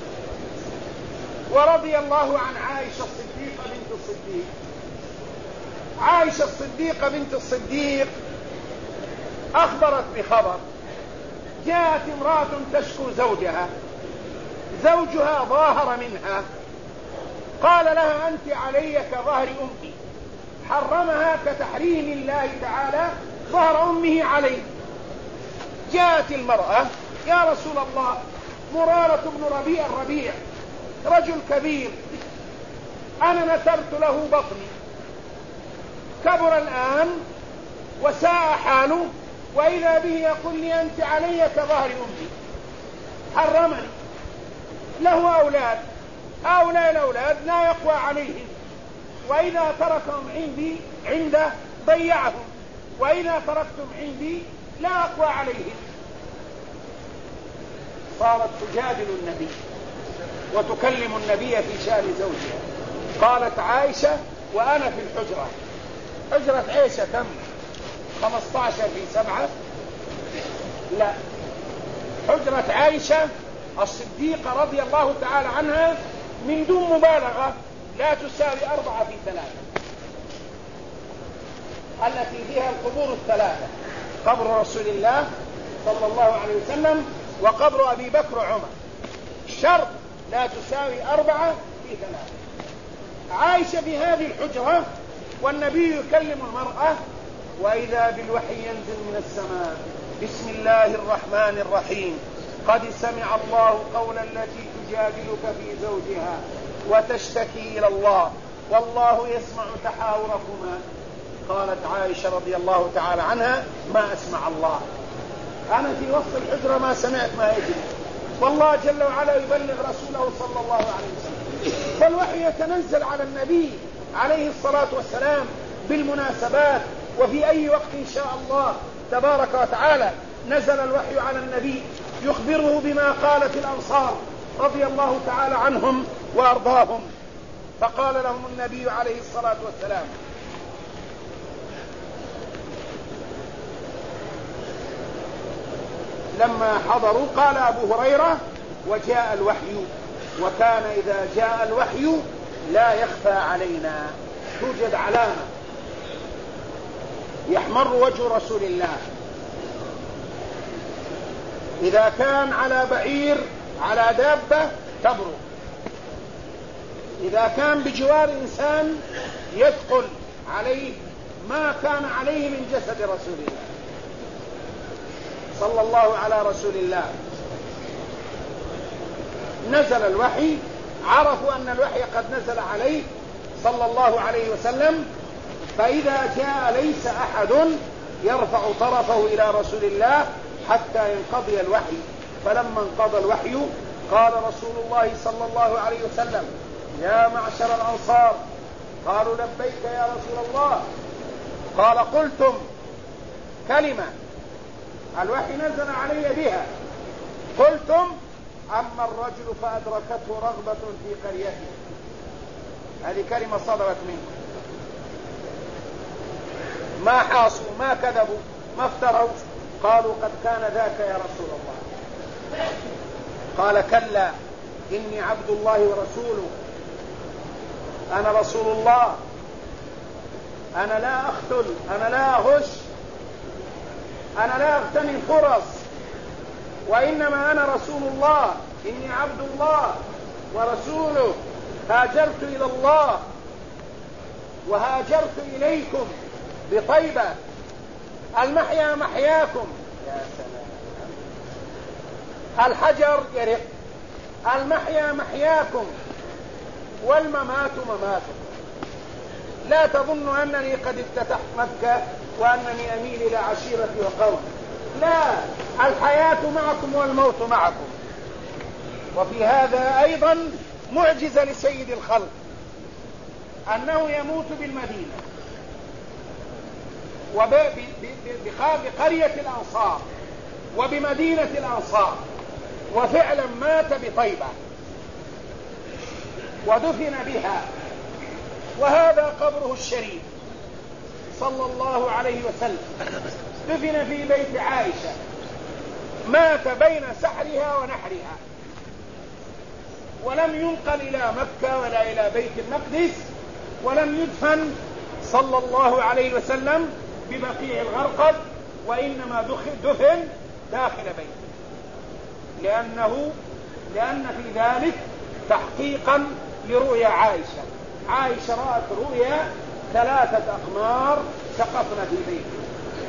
ورضي الله عن عائشة الصديقة بنت الصديق. عائشة الصديقة بنت الصديق أخبرت بخبر: جاءت امرأة تشكو زوجها ظاهر منها، قال لها: أنت علي كظهر أمي، حرمها كتحريم الله تعالى ظهر أمه عليه. جاءت المرأة: يا رسول الله، مرارة بن الربيع رجل كبير، أنا نثرت له بطني، كبر الآن وساء حاله، وإذا به يقول لي أنت علي كظهر أمي، حرمني. له أولاد، هؤلاء الأولاد لا يقوى عليهم، وإذا تركهم عنده ضيعهم، وإذا تركتم عندي لا أقوى عليهم. صارت تجادل النبي وتكلم النبي في شأن زوجها. قالت عائشة وأنا في الحجرة، حجرة عائشة كم؟ 15 في 7؟ لا، حجرة عائشة الصديقة رضي الله تعالى عنها من دون مبالغة لا تساوي 4 في 3، التي فيها القبور الثلاثة: قبر رسول الله صلى الله عليه وسلم، وقبر أبي بكر وعمر. شرط لا تساوي 4 في 3. عائشة في هذه الحجرة والنبي يكلم المرأة، وإذا بالوحي ينزل من السماء: بسم الله الرحمن الرحيم، قد سمع الله قول التي تجادلك في زوجها وتشتكي إلى الله والله يسمع تحاوركما. قالت عائشة رضي الله تعالى عنها: ما أسمع الله، أنا في وسط الحجرة ما سمعت ما يجري، والله جل وعلا يبلغ رسوله صلى الله عليه وسلم، فالوحي يتنزل على النبي عليه الصلاة والسلام بالمناسبات، وفي أي وقت إن شاء الله تبارك وتعالى نزل الوحي على النبي يخبره بما قالت الأنصار رضي الله تعالى عنهم وأرضاهم. فقال لهم النبي عليه الصلاة والسلام: لما حضروا قال أبو هريرة: وجاء الوحي، وكان إذا جاء الوحي لا يخفى علينا، توجد علامة يحمر وجه رسول الله، إذا كان على بعير على دابة تبرق، إذا كان بجوار إنسان يثقل عليه ما كان عليه من جسد رسول الله صلى الله على رسول الله. نزل الوحي، عرفوا أن الوحي قد نزل عليه صلى الله عليه وسلم، فإذا جاء ليس أحد يرفع طرفه إلى رسول الله حتى ينقضي الوحي. فلما انقضى الوحي قال رسول الله صلى الله عليه وسلم: يا معشر الأنصار. قالوا: لبيك يا رسول الله. قال: قلتم كلمة الوحي نزل علي بها، قلتم: أما الرجل فأدركته رغبة في قريته. هذه كلمة صدرت منكم، ما حاصوا ما كذبوا ما افتروا. قالوا: قد كان ذاك يا رسول الله. قال: كلا، إني عبد الله ورسوله، أنا رسول الله، أنا لا أقتل، أنا لا أغش، أنا لا أغتنم فرص، وإنما أنا رسول الله، إني عبد الله ورسوله، هاجرت إلى الله وهاجرت إليكم بطيبة، المحيا محياكم. يا سلام، الحجر يرق، المحيا محياكم والممات مماتكم. لا تظن أنني قد افتتحت مكة وأنني أميل إلى عشيرتي وقومي، لا، الحياة معكم والموت معكم. وفي هذا أيضا معجزة لسيد الخلق أنه يموت بالمدينة وبقرية الأنصار وبمدينة الأنصار، وفعلا مات بطيبة ودفن بها، وهذا قبره الشريف صلى الله عليه وسلم، دفن في بيت عائشة، مات بين سحرها ونحرها، ولم ينقل إلى مكة ولا إلى بيت المقدس، ولم يدفن صلى الله عليه وسلم ببقيع الغرقد، وإنما دفن داخل بيته، لأن في ذلك تحقيقا لرؤيا عائشة. عائشة رأت رؤيا 3 أقمار سقطن في بيته،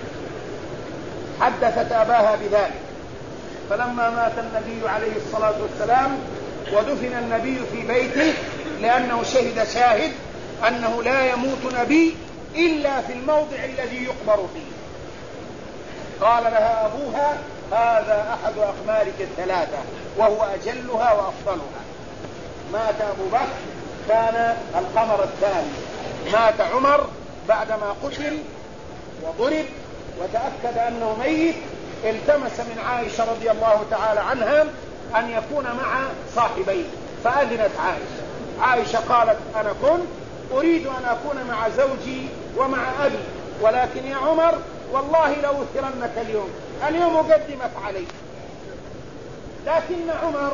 حدثت أباها بذلك. فلما مات النبي عليه الصلاة والسلام ودفن النبي في بيته، لأنه شاهد أنه لا يموت نبي إلا في الموضع الذي يقبر فيه. قال لها أبوها: هذا أحد أقمارك 3 وهو أجلها وأفضلها. مات أبو بكر كان القمر الثاني، مات عمر بعدما قتل وضرب وتأكد أنه ميت، التمس من عائشة رضي الله تعالى عنها أن يكون مع صاحبيه، فأذنت عائشة قالت: أنا كنت أريد أن أكون مع زوجي ومع أبي، ولكن يا عمر والله لأوثرنك اليوم أقدمك علي. لكن عمر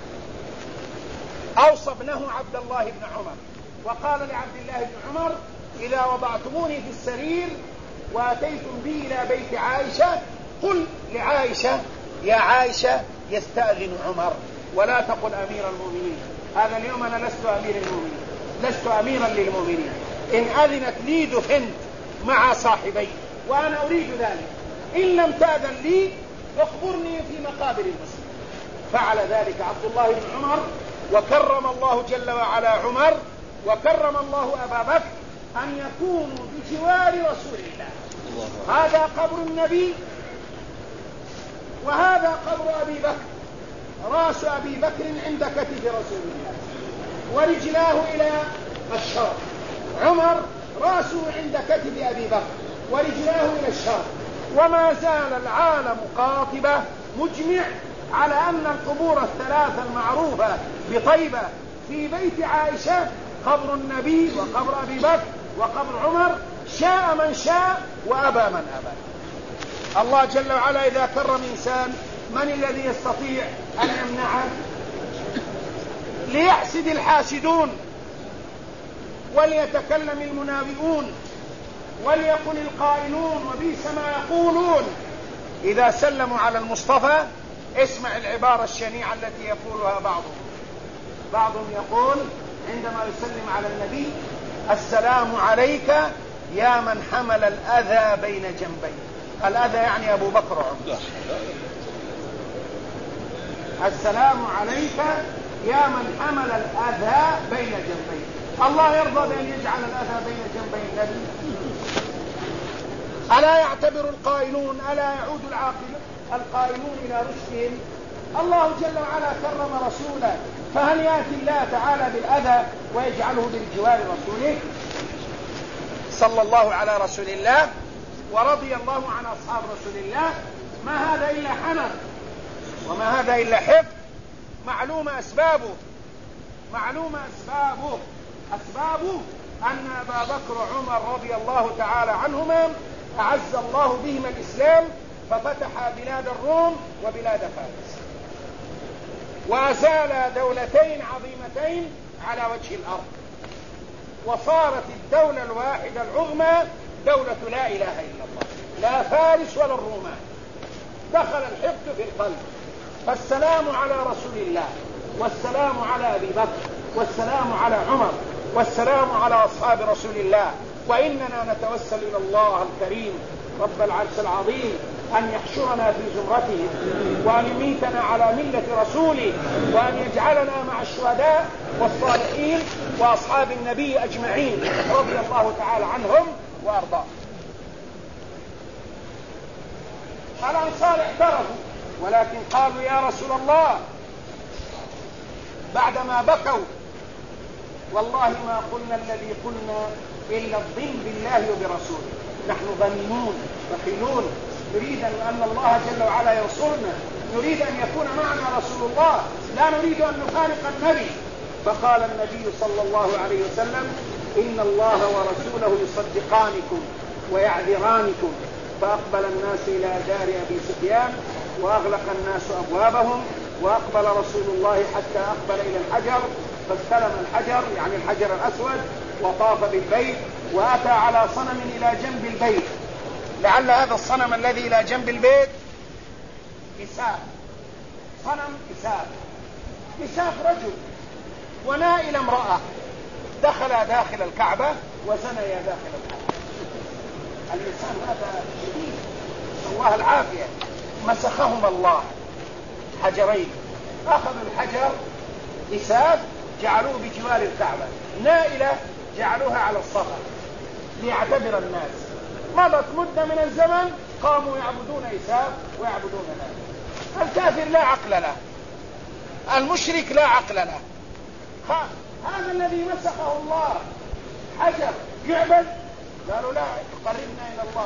أوصى ابنه عبد الله بن عمر وقال لعبد الله بن عمر: إذا وضعتموني في السرير وأتيتم بي إلى بيت عائشة، قل لعائشة: يا عائشة يستأذن عمر. ولا تقل أمير المؤمنين. هذا اليوم أنا لست أمير المؤمنين، لست أميرا للمؤمنين. إن أذنت لي دفنت مع صاحبي وأنا أريد ذلك، إن لم تأذن لي اخبرني في مقابر المسلمين. فعل ذلك عبد الله بن عمر، وكرم الله جل وعلا عمر، وكرم الله أبا بكر أن يكونوا بجوار رسول الله. هذا قبر النبي وهذا قبر أبي بكر. رأس أبي بكر عند كتف رسول الله ورجلاه إلى الشرق. عمر رأسه عند كتف أبي بكر ورجلاه إلى الشرق. وما زال العالم قاطبة مجمع على أن القبور الثلاثة المعروفة بطيبة في بيت عائشة قبر النبي وقبر أبي بكر وقبر عمر، شاء من شاء وأبى من أبى. الله جل وعلا إذا كرم إنسان من الذي يستطيع أن يمنعه؟ ليحسد الحاسدون وليتكلم المنافقون وليقل القائلون وبئس ما يقولون. إذا سلموا على المصطفى اسمع العبارة الشنيعة التي يقولها بعضهم يقول عندما يسلم على النبي: السلام عليك يا من حمل الأذى بين جنبيه. الأذى يعني أبو بكر وعمر. السلام عليك يا من حمل الأذى بين جنبيه. الله يرضى بأن يجعل الأذى بين جنبي النبي؟ ألا يعتبر القائلون، ألا يعود القائلون إلى رشدهم؟ الله جل وعلا كرم رسوله، فهل يأتي الله تعالى بالأذى ويجعله بالجوار رسوله؟ صلى الله على رسول الله ورضي الله عن أصحاب رسول الله. ما هذا إلا حنف وما هذا إلا حفظ. معلومة أسبابه أسبابه أن أبا بكر وعمر رضي الله تعالى عنهما أعز الله بهما الإسلام، ففتح بلاد الروم وبلاد فارس، وأزال دولتين عظيمتين على وجه الأرض، وصارت الدولة الواحدة العظمى دولة لا إله إلا الله، لا فارس ولا الرومان. دخل الحقد في القلب. فالسلام على رسول الله، والسلام على أبي بكر، والسلام على عمر، والسلام على أصحاب رسول الله. وإننا نتوسل إلى الله الكريم رب العرش العظيم أن يحشرنا في زمرته، وأن يميتنا على ملة رسوله، وأن يجعلنا مع الشهداء والصالحين وأصحاب النبي أجمعين رضي الله تعالى عنهم وأرضاهم. الأنصار اعترفوا، ولكن قالوا: يا رسول الله، بعدما بكوا: والله ما قلنا الذي قلنا إلا الظن بالله وبرسوله. نحن ظنينون بخيلون، نريد أن الله جل وعلا ينصرنا، نريد أن يكون معنا رسول الله، لا نريد أن نفارق النبي. فقال النبي صلى الله عليه وسلم: إن الله ورسوله يصدقانكم ويعذرانكم. فأقبل الناس إلى دار أبي سفيان وأغلق الناس أبوابهم، وأقبل رسول الله حتى أقبل إلى الحجر، فاستلم الحجر يعني الحجر الأسود، وطاف بالبيت، وأتى على صنم إلى جنب البيت. لعل هذا الصنم الذي إلى جنب البيت إساف، صنم إساف رجل ونائل امرأة، دخل داخل الكعبة وزنيا داخل الكعبة. الإنسان هذا شديد، الله العافية. مسخهما الله حجرين، أخذوا الحجر إساف جعلوه بجوار الكعبة، نائلة جعلوها على الصخر ليعتبر الناس. مضت مدة من الزمن قاموا يعبدون إساف ويعبدون نائل. الكافر لا عقل له، المشرك لا عقل له. هذا الذي مسخه الله حجر يعبد، قالوا: لا، قربنا إلى الله.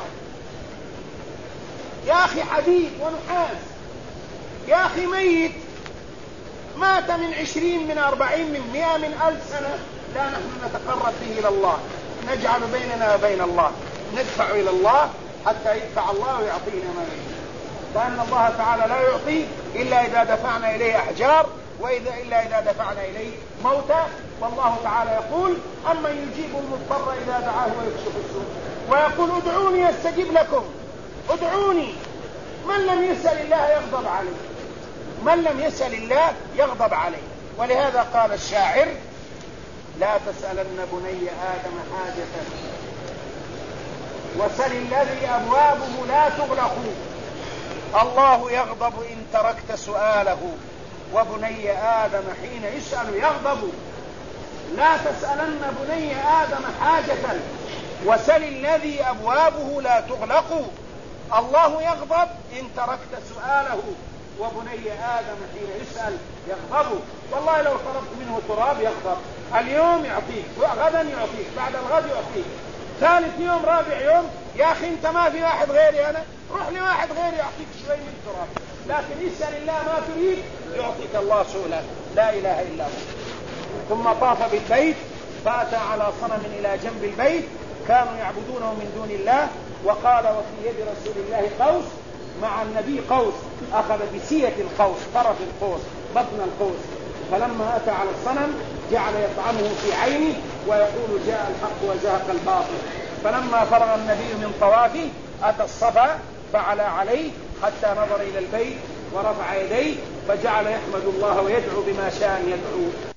يا أخي حديد ونحاس، يا أخي ميت مات من 20 من 40 من 100 من 1000 سنة، لا نحن نتقرب به إلى الله، نجعل بيننا وبين الله، ندفع إلى الله حتى يدفع الله ويعطينا ما نريد. لأن الله تعالى لا يعطي إلا إذا دفعنا إليه أحجار، إلا إذا دفعنا إليه موتى. والله تعالى يقول: أمن يجيب المضطر إذا دعاه ويكشف السوء، ويقول: ادعوني أستجب لكم. ادعوني. من لم يسأل الله يغضب عليه، من لم يسأل الله يغضب عليه. ولهذا قال الشاعر: لا تسألن بني آدم حاجة وسل الذي أبوابه لا تغلق، الله يغضب إن تركت سؤاله، وبني آدم حين يسأل يغضب. لا تسألن بني آدم حاجة وسل الذي أبوابه لا تغلق، الله يغضب إن تركت سؤاله، وبني آدم حين يسأل يغضب. والله لو طلبت منه تراب يغضب، اليوم يعطيك، غدا يعطيك، بعد الغد يعطيك، ثالث يوم، رابع يوم، يا أخي أنت ما في واحد غيري، أنا روح لواحد غيري يعطيك شوي من تراب. لكن اسأل الله ما تريد يعطيك الله سؤلا، لا إله إلا هو. ثم طاف بالبيت فأتى على صنم إلى جنب البيت كانوا يعبدونه من دون الله، وقال: وفي يد رسول الله قوس. مع النبي قوس، أخذ بسية القوس، طرف القوس، بطن القوس. فلما أتى على الصنم جعل يطعنه في عينه ويقول: جاء الحق وزهق الباطل. فلما فرغ النبي من طوافه أتى الصفا فعلى عليه حتى نظر إلى البيت ورفع يديه، فجعل يحمد الله ويدعو بما شاء أن يدعو.